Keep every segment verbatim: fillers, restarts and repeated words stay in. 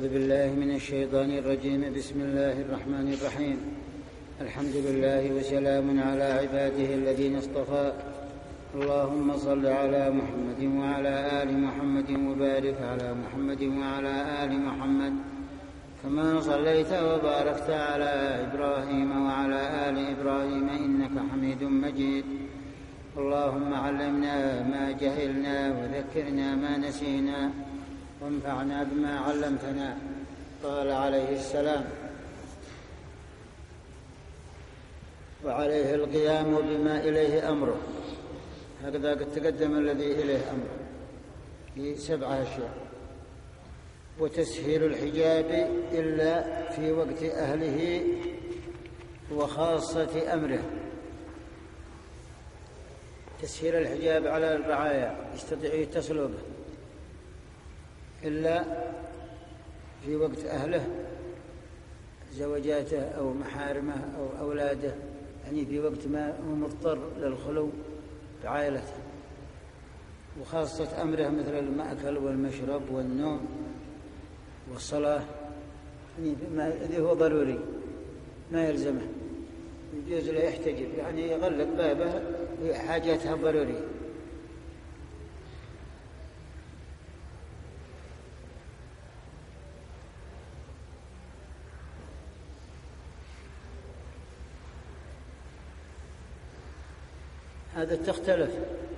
أعوذ بالله من الشيطان الرجيم. بسم الله الرحمن الرحيم. الحمد لله وسلام على عباده الذين اصطفى. اللهم صل على محمد وعلى آل محمد وبارك على محمد وعلى آل محمد كما صليت وباركت على إبراهيم وعلى آل إبراهيم إنك حميد مجيد. اللهم علمنا ما جهلنا وذكرنا ما نسينا وانفعنا بما علمتنا. قال عليه السلام: وعليه القيام بما إليه أمره. هكذا قد تقدم الذي إليه أمره في سبعة أشياء. وتسهيل الحجاب إلا في وقت أهله وخاصة أمره. تسهيل الحجاب على الرعايا يستطيع يتصلوا به إلا في وقت أهله، زوجاته أو محارمه أو أولاده، يعني في وقت ما هو مضطر للخلو بعائلته. وخاصة أمره مثل المأكل والمشرب والنوم والصلاة، يعني الذي هو ضروري ما يلزمه، يجوز له يحتجب، يعني يغلق بابه حاجاتها ضرورية. هذا تختلف،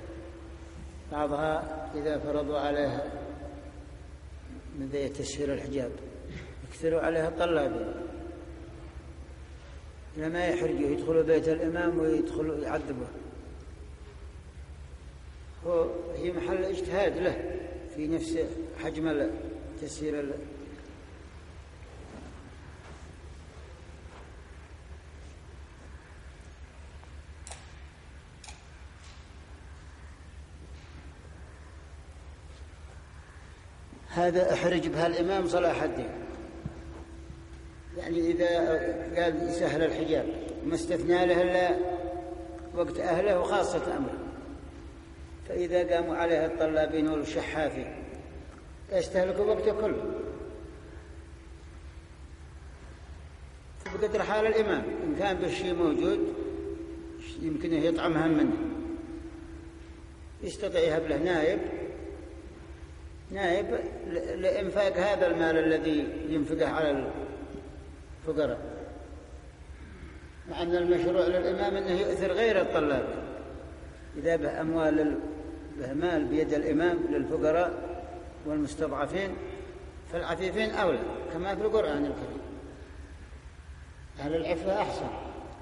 بعضها إذا فرضوا عليها من ذي تسهيل الحجاب يكثروا عليها طلابين إلى ما يحرجوا، يدخلوا بيت الإمام ويدخلوا يعذبوا. هي محل اجتهاد له في نفس حجم تسهيل. هذا احرج بها الإمام صلاح الدين، يعني إذا قال يسهل الحجاب ما استثنى له إلا وقت أهله وخاصة أمره. فإذا قاموا عليها الطلابين والشحافين يستهلكوا وقته كله بقدر حال الإمام. إن كان بالشيء موجود يمكن يطعم هم منه، يستطيع يهب له نائب نائب لإنفاق هذا المال الذي ينفقه على الفقراء، مع أن المشروع للإمام أنه يؤثر غير الطلاب. إذا به أموال به مال بيد الإمام للفقراء والمستضعفين فالعفيفين أولى، كما في القرآن الكريم: أهل العفة أحسن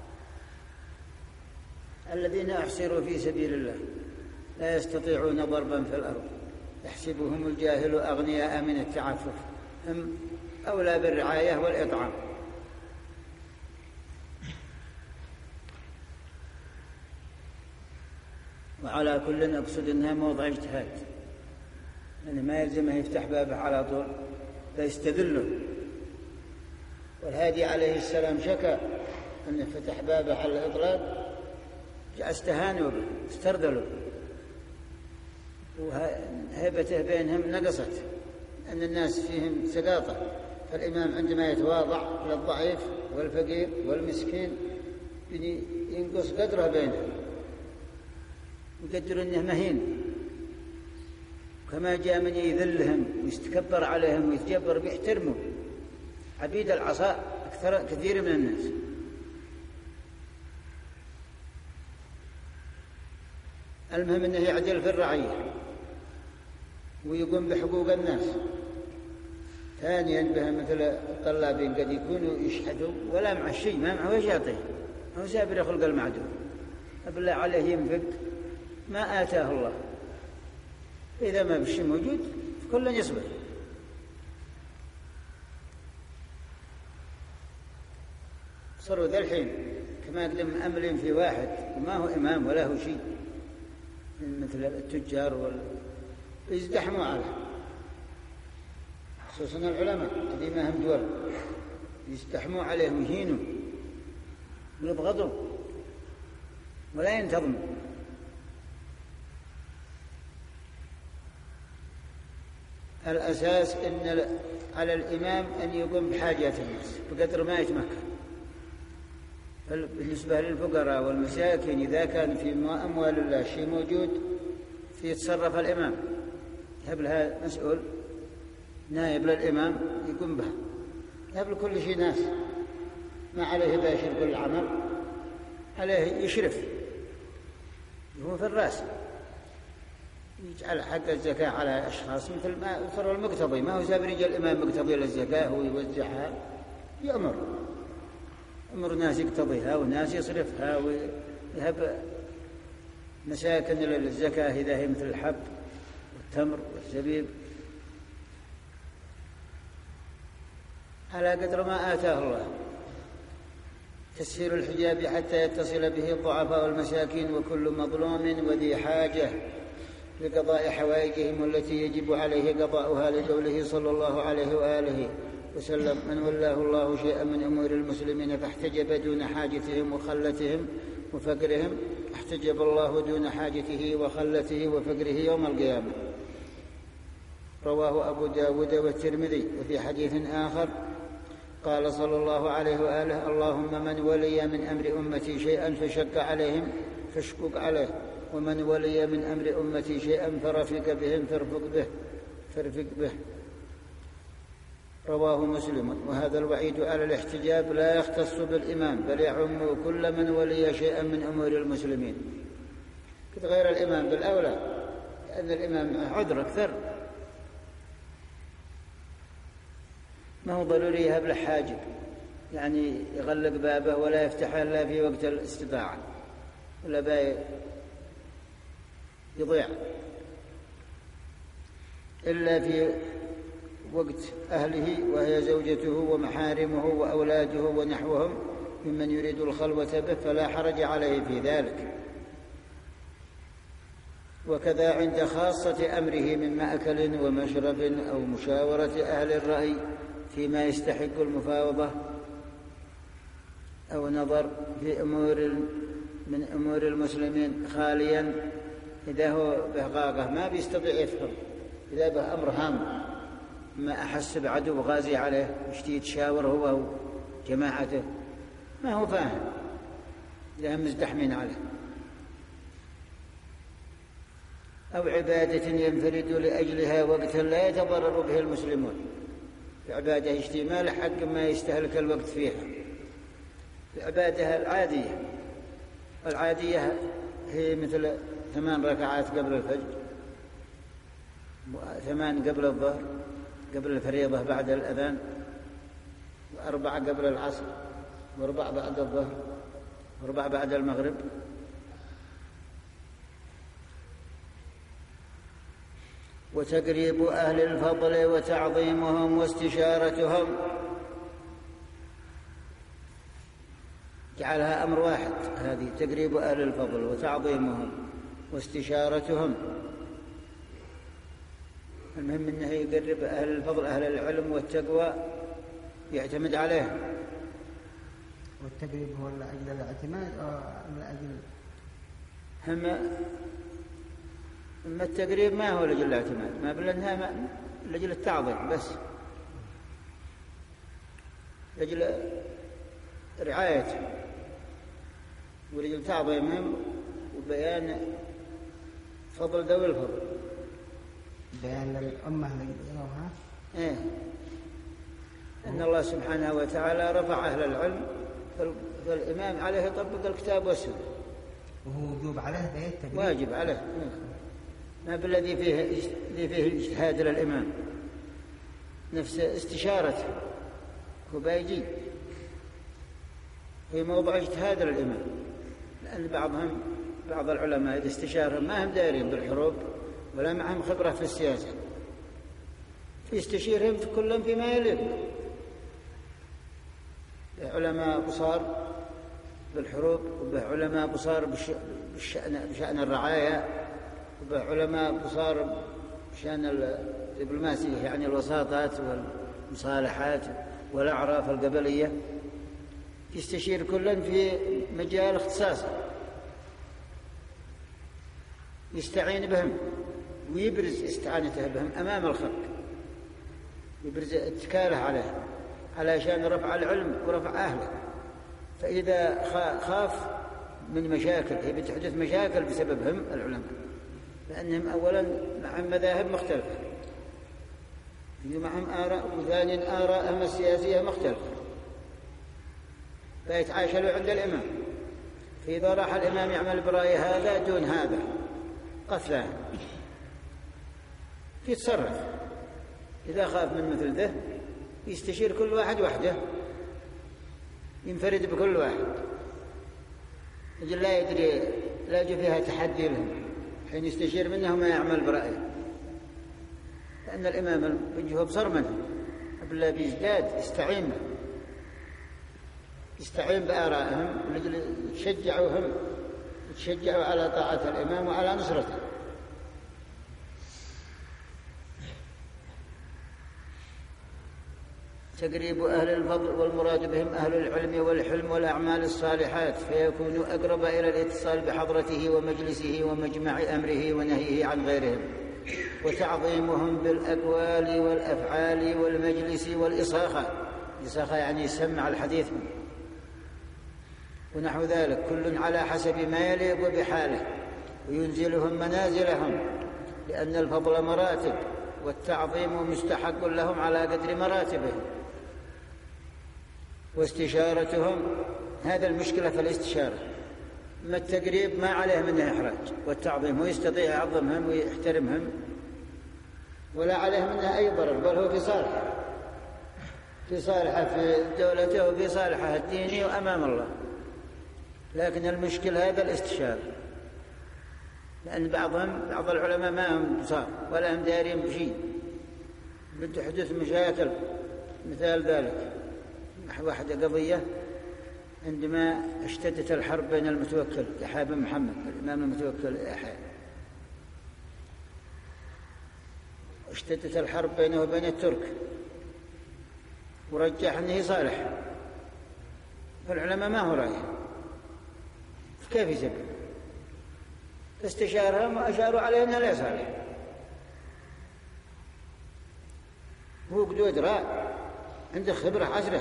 الذين أحصروا في سبيل الله لا يستطيعون ضربا في الأرض يحسبهم الجاهل أغنياء من التعفف هم أولى بالرعاية والإطعام. وعلى كل أقصد أنها موضع اجتهاد، يعني ما يلزمه يفتح بابه على طول فيستذله. والهادي عليه السلام شكى أنه فتح بابه على الإطلاق، جاء استهانوا به استرذلوا، وهيبته بينهم نقصت، أن الناس فيهم سقاطة. فالإمام عندما يتواضع للضعيف والفقير والمسكين ينقص قدره بينهم، يقدر أنه مهين. كما جاء من يذلهم ويستكبر عليهم ويتجبر بيحترموا عبيد العصا أكثر كثير من الناس. المهم أنه يعدل في الرعية ويقوم بحقوق الناس. ثانيا بها مثل الطلابين قد يكونوا يشحدوا ولا مع الشيء، ما معه وش يعطيه، هو سابر يخلق المعدوم، بالله عليه ينفق ما آتاه الله. إذا ما بالشيء موجود فكل يصبر. صاروا ذا الحين كما قدم أمل في واحد وما هو إمام ولا هو شيء، مثل التجار وال... يزدحموا عليه، خصوصا العلماء الذين ما هم دول يزدحموا عليه ويهينوا ويبغضوا ولا ينتظموا. الأساس إن على الإمام أن يقوم بحاجات الناس بقدر ما يتمكن. بالنسبة للفقراء والمساكين إذا كان في أموال الله شيء موجود فيتصرف الإمام، يهب لها مسؤول نائب للإمام يقوم بها، يهب لكل شيء ناس ما عليه باشر كل عمل، عليه يشرف هو في الرأس، يجعل حق الزكاة على أشخاص مثل ما يفر المقتضي، ما هو سابرج الإمام مقتضي للزكاة هو يوزعها، يأمر أمر ناس يقتضيها وناس يصرفها ويهب مساكن للزكاة إذا هي مثل الحب والتمر والزبيب على قدر ما آتاه الله. تسهيل الحجاب حتى يتصل به الضعفاء والمساكين وكل مظلوم وذي حاجة لقضاء حوائجهم التي يجب عليه قضاؤها، لقوله صلى الله عليه وآله وسلم: من ولاه الله شيئا من أمور المسلمين فاحتجب دون حاجتهم وخلتهم وفقرهم احتجب الله دون حاجته وخلته وفقره يوم القيامة. رواه أبو داود والترمذي. وفي حديث آخر قال صلى الله عليه وآله: اللهم من ولي من أمر أمتي شيئا فشق عليهم فاشقق عليه، ومن ولي من أمر أمتي شيئا فرفق بهم فارفق به فارفق به. رواه مسلم. وهذا الوعيد على الاحتجاب لا يختص بالإمام بل يعم كل من ولي شيئا من أمور المسلمين، غير الإمام بالأولى، لأن الإمام عذر أكثر، ما هو ضروري يهب له حاجب يعني يغلق بابه ولا يفتحه إلا في وقت الاستطاعة ولا باي يضيع إلا في وقت أهله وهي زوجته ومحارمه وأولاده ونحوهم ممن يريد الخلوة به، فلا حرج عليه في ذلك. وكذا عند خاصة أمره من مأكل ومشرب أو مشاورة أهل الرأي فيما يستحق المفاوضة أو نظر في أمور من أمور المسلمين خاليا، إذا هو بهقاقة ما بيستطيع يفهم، إذا به أمر هام ما أحس بعدو غازي عليه يشتي يتشاور هو وجماعته ما هو فاهم، إذا مزدحمين عليه، أو عبادة ينفرد لأجلها وقتا لا يتضرر به المسلمون، العبادة يشتي ما لحق ما يستهلك الوقت فيها، العبادة العادية العادية هي مثل ثمان ركعات قبل الفجر، ثمان قبل الظهر قبل الفريضة بعد الأذان، وأربعة قبل العصر، وأربعة بعد الظهر، وأربعة بعد المغرب. وتقريب أهل الفضل وتعظيمهم واستشارتهم، جعلها أمر واحد هذه، تقريب أهل الفضل وتعظيمهم واستشارتهم. المهم أنه يقرب أهل الفضل أهل العلم والتقوى يعتمد عليهم. والتقريب هو لأجل الاعتماد أو لأجل هم أما التقريب ما هو لأجل الاعتماد، ما بلنها لأجل التعظيم بس، لأجل رعايته ولأجل تعظيمهم وبيان فضل ذوي الفضل، بيان للأمة لجلها. إيه أن الله سبحانه وتعالى رفع أهل العلم، فالإمام عليه يطبق الكتاب والسنة، وهو وجوب عليه بيت واجب عليه، ما بالذي فيه الذي فيه الاجتهاد للإمام نفس استشارته وبيجي في موضع اجتهاد للإمام، لأن بعضهم بعض العلماء إذا استشارهم ما هم دارين بالحروب ولا معهم خبرة في السياسة، يستشيرهم كلهم فيما يليق، علماء بصار بالحروب، وبعلماء بصار بشأن, بشأن الرعاية، وبعلماء بصار بشأن الدبلوماسية يعني الوساطات والمصالحات والأعراف القبلية، يستشير كلهم في مجال اختصاصه، يستعين بهم ويبرز استعانته بهم أمام الخلق، يبرز اتكاله عليه علشان رفع العلم ورفع أهله. فإذا خاف من مشاكل هي بتحدث مشاكل بسببهم العلماء، لأنهم أولا معهم مذاهب مختلفة معهم آراء، وثانيا آراءهم السياسية مختلفة، فيتعاشلوا عند الإمام. فإذا راح الإمام يعمل برأي هذا دون هذا قتله يتصرف. إذا خاف من مثل ذا يستشير كل واحد وحده، ينفرد بكل واحد، لا يدري لا يجي فيها تحدي لهم حين يستشير منه ما يعمل برأيه، لأن الإمام وجهه بصر منه بالله بيزداد يستعين يستعين بآرائهم يشجعوهم يتشجعوا على طاعة الإمام وعلى نصرته. تقريب أهل الفضل والمراد بهم أهل العلم والحلم والأعمال الصالحات، فيكونوا أقرب إلى الاتصال بحضرته ومجلسه ومجمع أمره ونهيه عن غيرهم، وتعظيمهم بالأقوال والأفعال والمجلس والإصاخة. الإصاخة يعني يسمع الحديث منه ونحو ذلك، كل على حسب ما يليق بحاله، وينزلهم منازلهم، لأن الفضل مراتب والتعظيم مستحق لهم على قدر مراتبهم. واستشارتهم هذا المشكلة في الاستشارة، ما التقريب ما عليه منه إحراج، والتعظيم هو يستطيع يعظمهم ويحترمهم ولا عليه منها أي ضرر، بل هو في صالحه في صالحه في دولته وفي صالحه الديني وأمام الله. لكن المشكل هذا الاستشارة، لأن بعضهم بعض العلماء ما هم بصار ولا هم دارين بشيء، بده حدث مشاكل. مثال ذلك واحدة قضية عندما اشتدت الحرب بين المتوكل يحيى بن محمد الإمام المتوكل يحيى، اشتدت الحرب بينه وبين الترك ورجح أنه صالح، فالعلماء ما هو رأيه كيف يسبب، فاستشارهم وأشاروا عليه أنه لا صالح. هو قدود راء عنده خبرة عشرة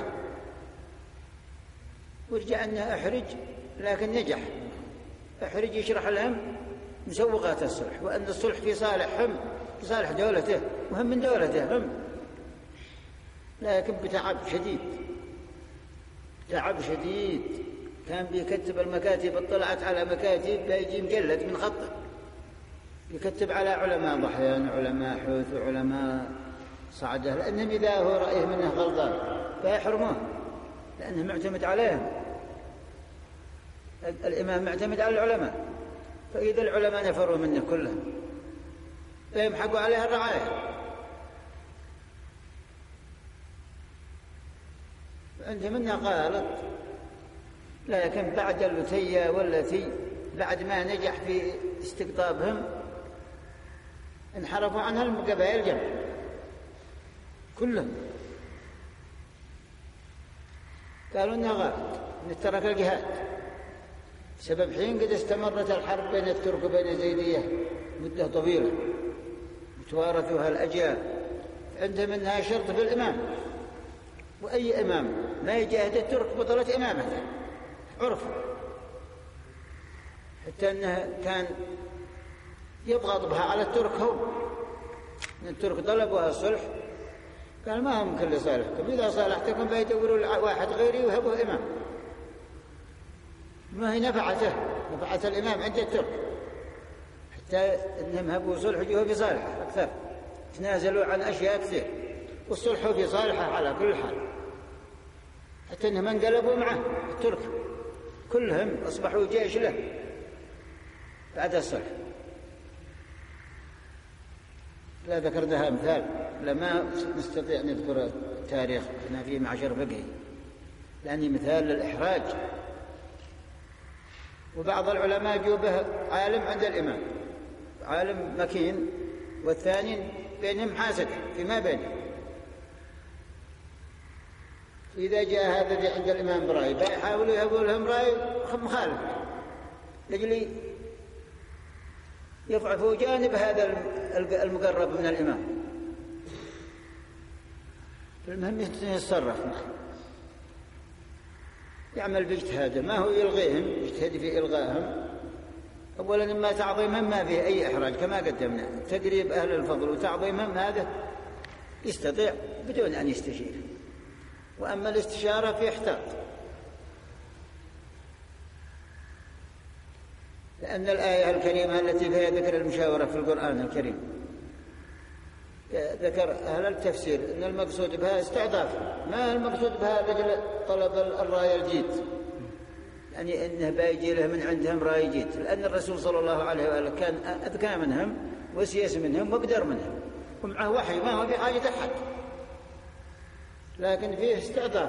ورجع أنه أحرج، لكن نجح أحرج يشرح لهم مسوغات الصلح، وأن الصلح في صالحهم في صالح دولته وهم من دولته هم، لكن بتعب شديد تعب شديد. كان بيكتب المكاتب، اطلعت على مكاتب بيجي مجلد من خطه يكتب على علماء ضحيان علماء حوث وعلماء صعده، لأنهم إذا هو رأيه منه غلطان فيحرموه، لأنه معتمد عليهم. الإمام معتمد على العلماء، فإذا العلماء نفروا منه كلهم فيمحقوا عليها الرعاية. عندهم أنها قالت، لكن بعد اللتية والتي بعد ما نجح في استقطابهم انحرفوا عنها القبائل الجمع كلهم، قالوا انها غلط ان ترك الجهاد، سبب حين قد استمرت الحرب بين الترك وبين الزيدية مدة طويلة وتوارثها الأجيال، عندهم انها شرط في الإمام، وأي إمام ما يجاهد الترك بطلت إمامته عرفوا، حتى أنه كان يضغط بها على الترك. هو الترك طلبوا الصلح قال ما هم كل صالحكم، إذا صالحتكم بيدوروا واحد غيري وهبوا إمام. ما هي نفعته نفعت الإمام عند الترك، حتى أنهم هبوا صلح جوه في صالحه أكثر، تنازلوا عن أشياء كثير، والصلح في صالحه على كل حال، حتى أنهم انقلبوا معه الترك كلهم أصبحوا جيش له بعد الصلح. لا ذكرتها مثال، لما نستطيع نذكر التاريخ هنا في معشر فقهي، لأني مثال للإحراج. وبعض العلماء جوبه عالم عند الإمام عالم مكين، والثاني بينهم حاسد فيما بينهم، إذا جاء هذا عند الإمام برأي فيحاولوا يهبوا لهم رأي مخالف لجلي يضعفوا جانب هذا المقرب من الإمام، المهم يتصرف يعمل باجتهاده، ما هو يلغيهم، يجتهد في إلغائهم. أولا ما تعظيمهم ما فيه أي إحراج كما قدمنا، تقريب أهل الفضل وتعظيمهم هذا يستطيع بدون أن يستشير. وأما الاستشارة في احتاط، لأن الآية الكريمة التي فيها ذكر المشاورة في القرآن الكريم ذكر أهل التفسير أن المقصود بها استعطاف، ما المقصود بها رجل طلب الرأي الجيد، يعني أنه بيجي له من عندهم رأي جيد، لأن الرسول صلى الله عليه وآله كان أذكى منهم وسيس منهم وقدر منهم ومعه وحي ما هو بحاجة أحد، لكن فيه استعطاف.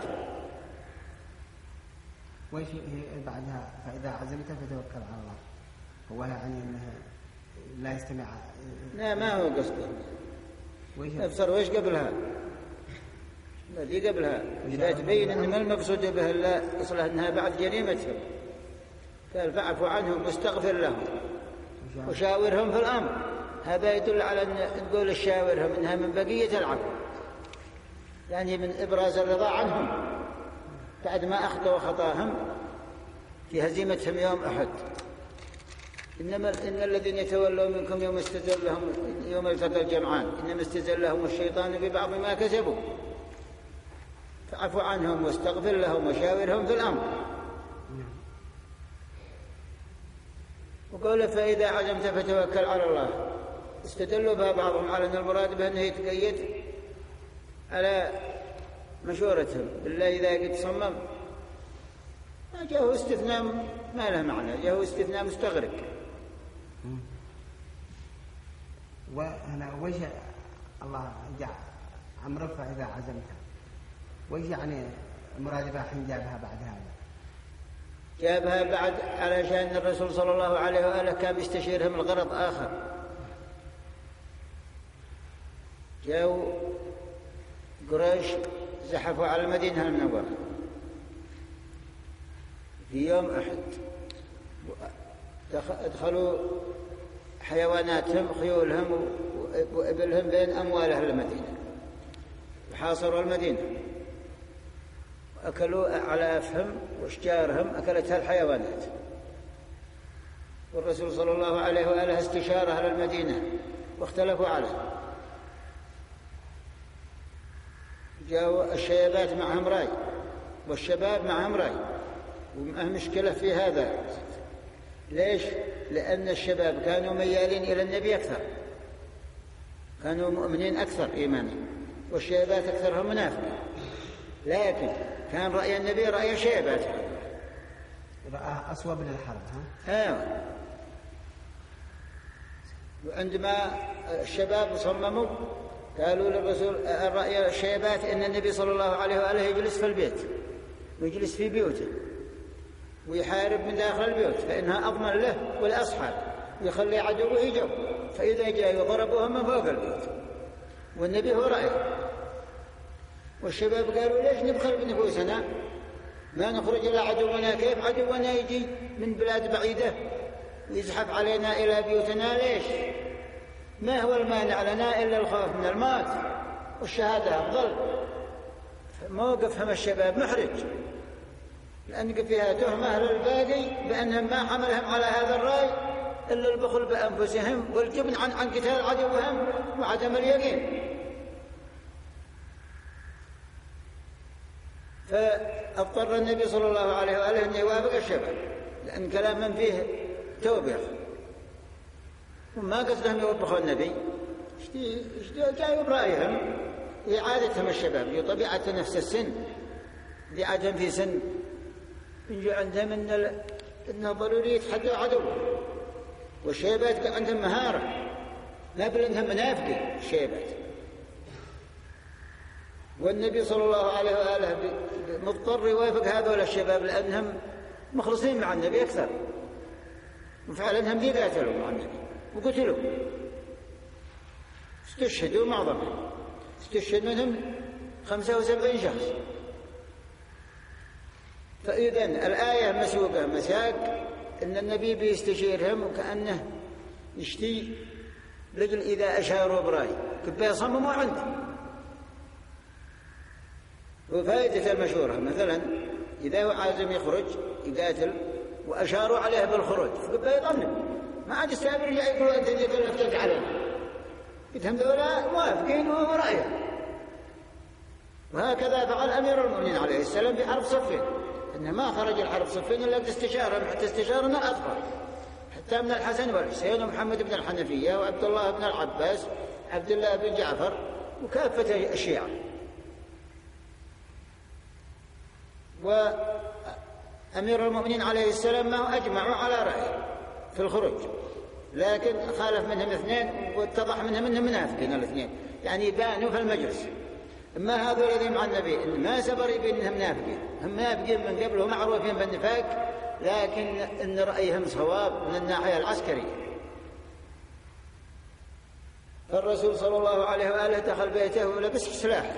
وإيش بعدها فإذا عزمت فتوكل على الله، هو يعني أنه لا يستمع؟ لا ما هو قصده. أبصر وإيش قبلها؟ الذي قبلها إذا تبين أن ما المقصود به إلا أصلها أنها بعد جريمتهم، قال فاعف عنهم واستغفر لهم وشاورهم في الأمر. هذا يدل على أن نقول الشاورهم إنها من بقية العفو، يعني من إبراز الرضا عنهم بعد ما أخطأوا خطاهم في هزيمتهم يوم أحد. إنما إن الذين يتولوا منكم يوم استزلهم يوم التقى الجمعان إنما استزلهم الشيطان ببعض ما كسبوا فاعف عنهم واستغفر لهم وشاورهم في الأمر. وقال فإذا عزمت فتوكل على الله، استدلوا بها بعضهم على أن المراد بأنه يتقيد على مشورتهم بالله إذا قد صمم. ما جاءه استثناء ما له معنى، جاءه استثناء مستغرق. وهنا وجه الله جاء أمر فإذا عزمت، وجه يعني المراد بها حين جابها بعد هذا؟ جابها بعد علشان الرسول صلى الله عليه وآله كان يستشيرهم الغرض آخر. جاءوا قريش زحفوا على المدينة المنورة في يوم أحد، ادخلوا حيواناتهم خيولهم وإبلهم بين أموال أهل المدينة وحاصروا المدينة وأكلوا أعلافهم وأشجارهم أكلتها الحيوانات. والرسول صلى الله عليه وآله استشار أهل المدينة واختلفوا عليه. جاءوا الشيبات معهم رأي والشباب معهم رأي، ومعهم مشكلة في هذا. ليش؟ لأن الشباب كانوا ميالين إلى النبي أكثر، كانوا مؤمنين أكثر إيمانا، والشيبات أكثرهم منافقين. لكن كان رأي النبي رأي الشيبات، رأى أصوب للحرب. ها آه. وعندما الشباب صمموا قالوا للرسول الرأي الشيبات إن النبي صلى الله عليه وآله يجلس في البيت ويجلس في بيوته ويحارب من داخل البيوت فإنها أضمن له والأصحاب، ويخلي عدوه يجوا، فإذا جاءوا ضربوهم من فوق البيت. والنبي هو رأيه. والشباب قالوا ليش نبخل بنفوسنا، ما نخرج إلى عدونا، كيف عدونا يجي من بلاد بعيدة ويزحف علينا إلى بيوتنا؟ ليش؟ ما هو المانع لنا إلا الخوف من الموت، والشهادة أفضل. موقفهم الشباب محرج، لأن فيها تهمة للباقي بأنهم ما حملهم على هذا الرأي إلا البخل بأنفسهم والجبن عن عن قتال عدوهم وعدم اليقين. فاضطر النبي صلى الله عليه وآله أن يوافق الشباب، لأن كلام فيه توبيخ، وما قصدهم يوبخوا النبي، جاءوا برأيهم إعادتهم الشباب لطبيعة نفس السن، لعدم في سن يجي عندهم إن إنه ضروري يتحدوا عدو. والشيبات كان عندهم مهارة، ما بل إنهم منافقين الشيبات. والنبي صلى الله عليه وآله مضطر يوافق هذول الشباب لأنهم مخلصين مع النبي أكثر، وفعلا هم ذي قاتلوا مع النبي وقتلوا، استشهدوا معظمهم، استشهد منهم خمسة وسبعين شخص. فإذن الآية مسوقة مساق إن النبي بيستشيرهم وكأنه يشتي لجل إذا أشاروا برأي كيف يصمموا عنده. وفائدة المشورة مثلا إذا هو عازم يخرج يقاتل وأشاروا عليه بالخروج فقد يظنب ما عاد يستعبر يقول أنت جيت لفتت عليه قلت هم ذولا موافقين وهو رأيه. وهكذا فعل أمير المؤمنين عليه السلام في حرب صفين، إنه ما خرج الحرب صفين إلا باستشارة، حتى استشارنا الأطفال حتى من الحسن والحسين ومحمد بن الحنفية وعبد الله بن العباس عبد الله بن جعفر وكافة الشيعة. وأمير المؤمنين عليه السلام ما أجمعوا على رأي في الخروج، لكن خالف منهم اثنين واتضح منهم انهم منافقين الاثنين، يعني بانوا في المجلس. اما هذول الذين مع النبي ما سبر يبين انهم منافقين، هم منافقين من قبل ومعروفين بالنفاق، لكن ان رايهم صواب من الناحيه العسكريه. فالرسول صلى الله عليه واله دخل بيته ولبس سلاح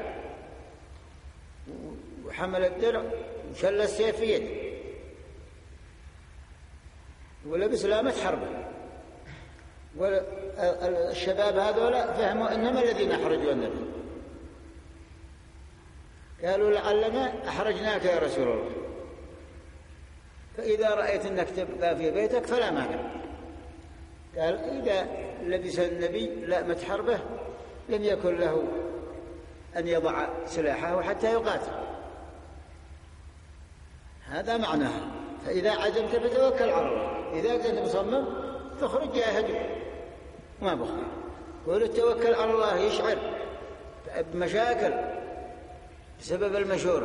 وحمل الدرع وشل السيف في يده ولبس لامة حربه. والشباب هذولا فهموا انهم الذين احرجوا النبي، قالوا لعلنا احرجناك يا رسول الله، فاذا رايت انك تبقى في بيتك فلا مانع. قال اذا لبس النبي لامة حربه لم يكن له ان يضع سلاحه حتى يقاتل، هذا معناه. فاذا عزمت فتوكل على الله، اذا كنت مصمم فاخرج جاهد ما بخل. قول التوكل على الله يشعر بمشاكل بسبب المشورة.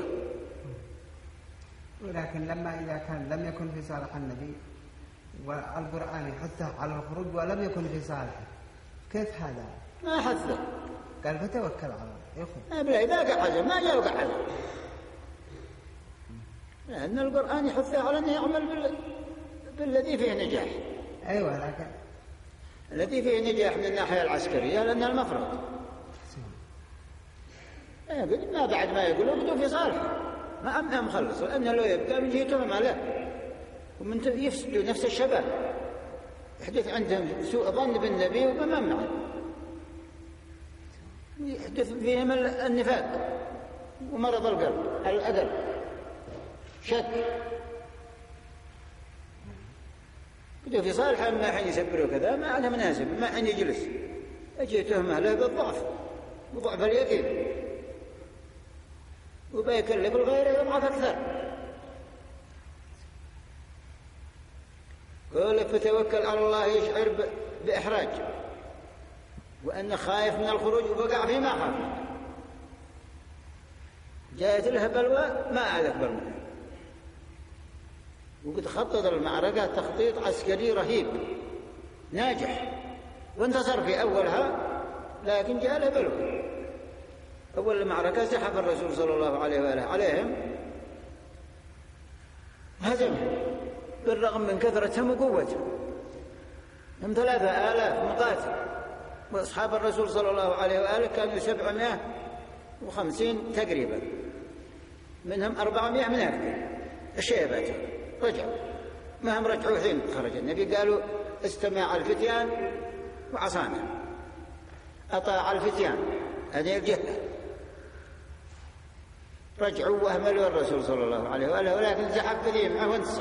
ولكن لما إذا كان لم يكن في صالح النبي والقرآن حثه على الخروج ولم يكن في صالحه، كيف هذا؟ ما حثه، قال فتوكل على الله يخرج. لا إذا قعد ما جاء وقعد، لأن القرآن يحثه على أن يعمل بال... بالذي فيه نجاح. أيوة، لكن الذي فيه نجاح من الناحية العسكرية لأن المفروض ما بعد ما يقولوا بدوا في صالحه ما أمها مخلص، لأنه لو يبقى من جهتهم عليه ومن يفسدوا نفس الشباب، يحدث عندهم سوء ظن بالنبي وبمن معه، يحدث فيهم النفاق ومرض القلب الأدب شك. بدوا في صالحه ما حين يسبروا كذا ما على مناسب، ما حين يجلس أجي تهمه له بالضعف وضعف اليقين وبيكلف الغير يضعف أكثر. قال فتوكل على الله يشعر بإحراج وأنه خايف من الخروج وبقع فيما خاف. جاءت له بلوى ما عادت بلوى، وقد خطط المعركة تخطيط عسكري رهيب ناجح وانتصر في أولها، لكن جاء له بلوى. أول المعركة زحف الرسول صلى الله عليه وآله عليهم هزمهم بالرغم من كثرتهم وقوتهم، هم ثلاثة آلاف مقاتل، وأصحاب الرسول صلى الله عليه وآله كانوا سبعمائة وخمسين تقريبا، منهم أربعمائة منافقين الشيبات رجعوا، ما هم رجعوا حين خرج النبي. قالوا استمع الفتيان وعصانا، أطاع الفتيان هذه الجهة، رجعوا وأهملوا الرسول صلى الله عليه وآله، ولكن زحف به معه وانتصر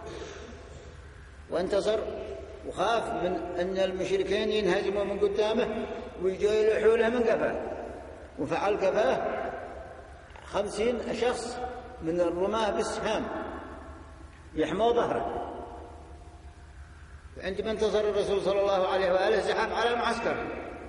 وانتصر وخاف من أن المشركين ينهزموا من قدامه ويجوا يلوحوا له من قفاه، وفعل قفاه خمسين شخص من الرماة بالسهام يحموا ظهره. عندما انتصر الرسول صلى الله عليه وآله زحف على المعسكر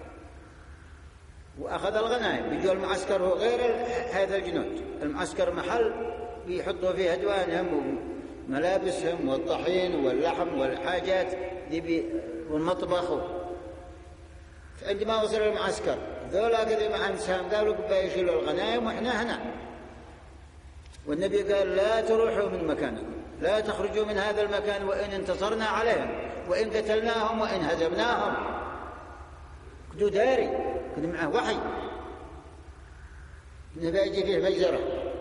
وأخذ الغنائم. يجوا المعسكر هو غير هذا الجنود، المعسكر محل يحطوا فيه أدوانهم وملابسهم والطحين واللحم والحاجات دي والمطبخ. عندما وصل المعسكر ذولا قد معهم سهام قالوا بقى يشيلوا الغنائم وإحنا هنا، والنبي قال لا تروحوا من مكانكم، لا تخرجوا من هذا المكان وإن انتصرنا عليهم وإن قتلناهم وإن هزمناهم. كدو داري كدو معه وحي النبي يجي فيه مجزرة.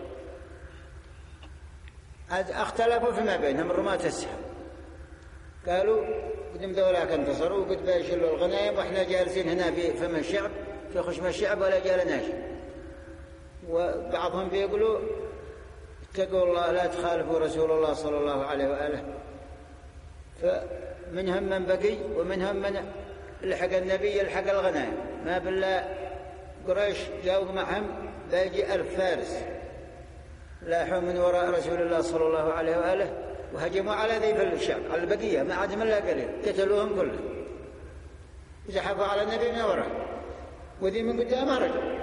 اختلفوا فيما بينهم رماة السهم، قالوا قدم ذولاك انتصروا وقد بيشلوا الغنائم وإحنا جالسين هنا في فم الشعب في خشم الشعب ولا جال ناشي وبعضهم بيقولوا اتقوا الله لا تخالفوا رسول الله صلى الله عليه وآله. فمنهم من بقي ومنهم من لحق النبي يلحق الغنائم. ما بالله قريش جاءوا معهم باقي ألف فارس لاحوا من وراء رسول الله صلى الله عليه وآله وهجموا على ذيف الشعب على البقية ما عاد من لا قليل قتلوهم كلهم زحفوا على النبي من وراء وذي من قدامه رجل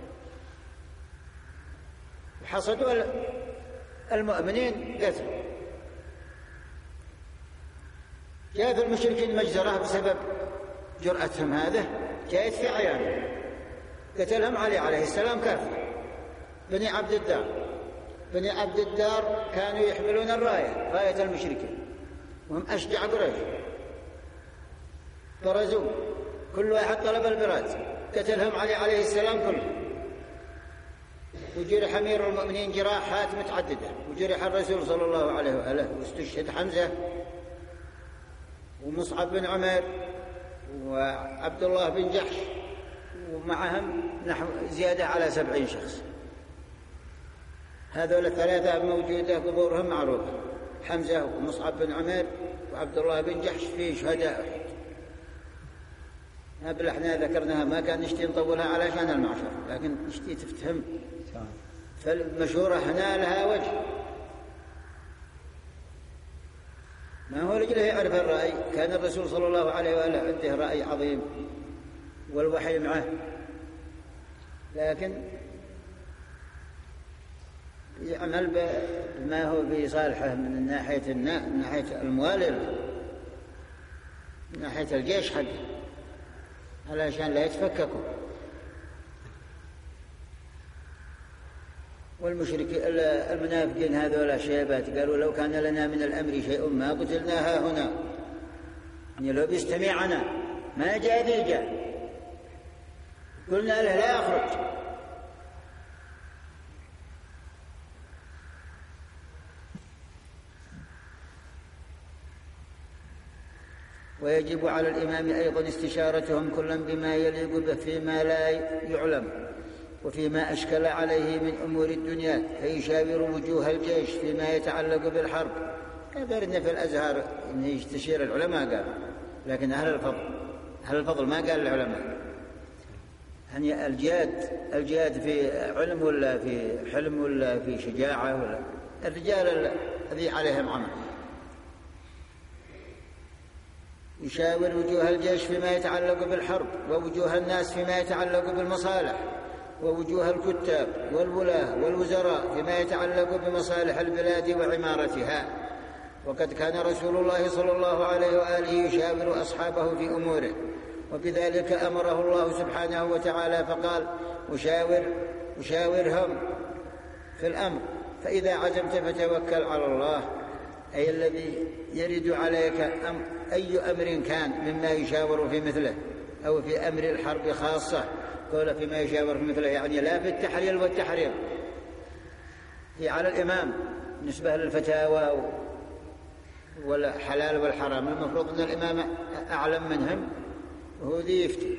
وحصدوا المؤمنين قتلوا. جاء في المشركين مجزرة بسبب جرأتهم هذا جاءت في عيانهم قتلهم علي عليه السلام كافر. بني عبد الدار بني عبد الدار كانوا يحملون الراية راية المشركين وهم أشجع قريش برزوا كل واحد طلب البراد قتلهم علي عليه السلام كلهم. وجرح أمير المؤمنين جراحات متعددة وجرح الرسول صلى الله عليه وآله واستشهد حمزة ومصعب بن عمير وعبد الله بن جحش ومعهم نحو زيادة على سبعين شخص. هذول الثلاثة موجودة قبورهم معروفة حمزة ومصعب بن عمير وعبد الله بن جحش في شهداء أحد. هذا احنا ذكرناها ما كان نشتي نطولها علشان المعشر لكن نشتي تفتهم. فالمشهورة هنا لها وجه ما هو رجله يعرف الرأي. كان الرسول صلى الله عليه وآله عنده رأي عظيم والوحي معه لكن يعمل بما هو في صالحه من ناحية من ناحية الموالد من ناحية الجيش حقه علشان لا يتفككوا. والمشركين المنافقين هذول شيبات قالوا لو كان لنا من الأمر شيء ما قتلناها هنا يعني لو بيستمعنا ما جاء ذي جاء قلنا له لا يخرج. ويجب على الإمام أيضا استشارتهم كلا بما يليق به فيما لا يعلم وفيما أشكل عليه من أمور الدنيا فيشاور وجوه الجيش فيما يتعلق بالحرب. قدرنا في الأزهار أن يستشير العلماء قال لكن أهل الفضل أهل الفضل ما قال العلماء. يعني الجهاد الجهاد في علم ولا في حلم ولا في شجاعة ولا الرجال الذي عليهم عمل. يشاور وجوه الجيش فيما يتعلق بالحرب ووجوه الناس فيما يتعلق بالمصالح ووجوه الكتاب والولاة والوزراء فيما يتعلق بمصالح البلاد وعمارتها. وقد كان رسول الله صلى الله عليه وآله يشاور أصحابه في أموره وبذلك أمره الله سبحانه وتعالى فقال وشاور وشاورهم في الأمر فإذا عزمت فتوكل على الله أي الذي يرد عليك أم أي أمر كان مما يشاور في مثله أو في أمر الحرب خاصة قول فيما يشاور في مثله يعني لا في التحليل والتحريم هي على الإمام نسبة للفتاوى والحلال والحرام المفروض أن الإمام أعلم منهم وهو ذي يفتي.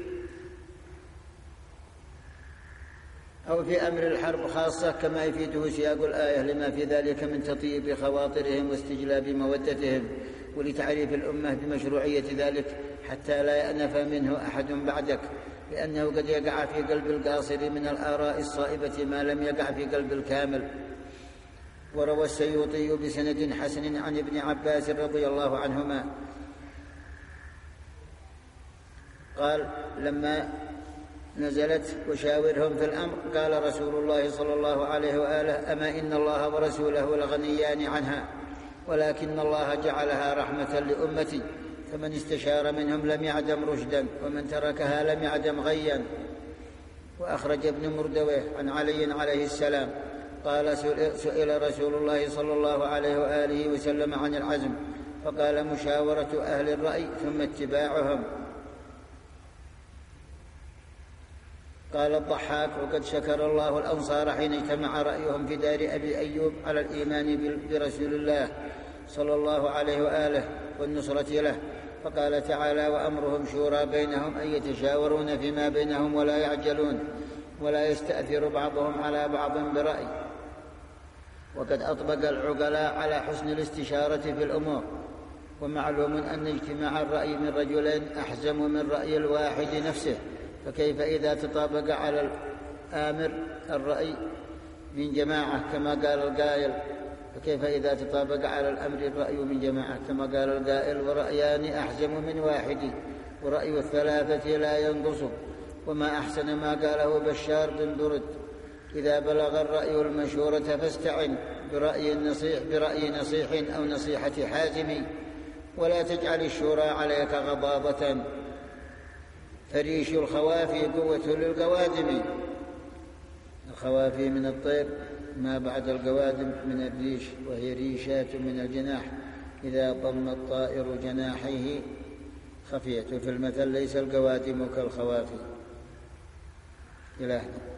أو في أمر الحرب خاصة كما يفيده سياق الآية لما في ذلك من تطيب خواطرهم واستجلاب مودتهم ولتعريف الأمة بمشروعية ذلك حتى لا يأنف منه أحد بعدك لأنه قد يقع في قلب القاصر من الآراء الصائبة ما لم يقع في قلب الكامل. وروى السيوطي بسند حسن عن ابن عباس رضي الله عنهما قال لما نزلت وشاورهم في الأمر قال رسول الله صلى الله عليه وآله أما إن الله ورسوله لغنيان عنها ولكن الله جعلها رحمة لأمتي فمن استشار منهم لم يعدم رشدا ومن تركها لم يعدم غيا. وأخرج ابن مردويه عن علي عليه السلام قال سئل رسول الله صلى الله عليه وآله وسلم عن العزم فقال مشاورة أهل الرأي ثم اتباعهم. قال الضحاك وقد شكر الله الأنصار حين اجتمع رأيهم في دار أبي أيوب على الإيمان برسول الله صلى الله عليه وآله والنصرة له فقال تعالى وأمرهم شورى بينهم أن يتشاورون فيما بينهم ولا يعجلون ولا يستأثر بعضهم على بعض برأي. وقد أطبق العقلاء على حسن الاستشارة في الأمور، ومعلوم أن اجتماع الرأي من رجلين أحزم من رأي الواحد نفسه، فكيف إذا تطابق على الآمر الرأي من جماعة كما قال القائل فكيف إذا تطابق على الأمر الرأي من جماعة كما قال القائل ورأيان أحزم من واحد ورأي الثلاثة لا ينقص. وما أحسن ما قاله بشار بن برد: إذا بلغ الرأي المشورة فاستعن برأي نصيح برأي نصيح أو نصيحة حازم، ولا تجعل الشورى عليك غضاضة، فريش الخوافي قوة للقوادم. الخوافي من الطير ما بعد القوادم من الريش، وهي ريشات من الجناح إذا ضم الطائر جناحيه خفية. في المثل: ليس القوادم كالخوافي. إلى هنا.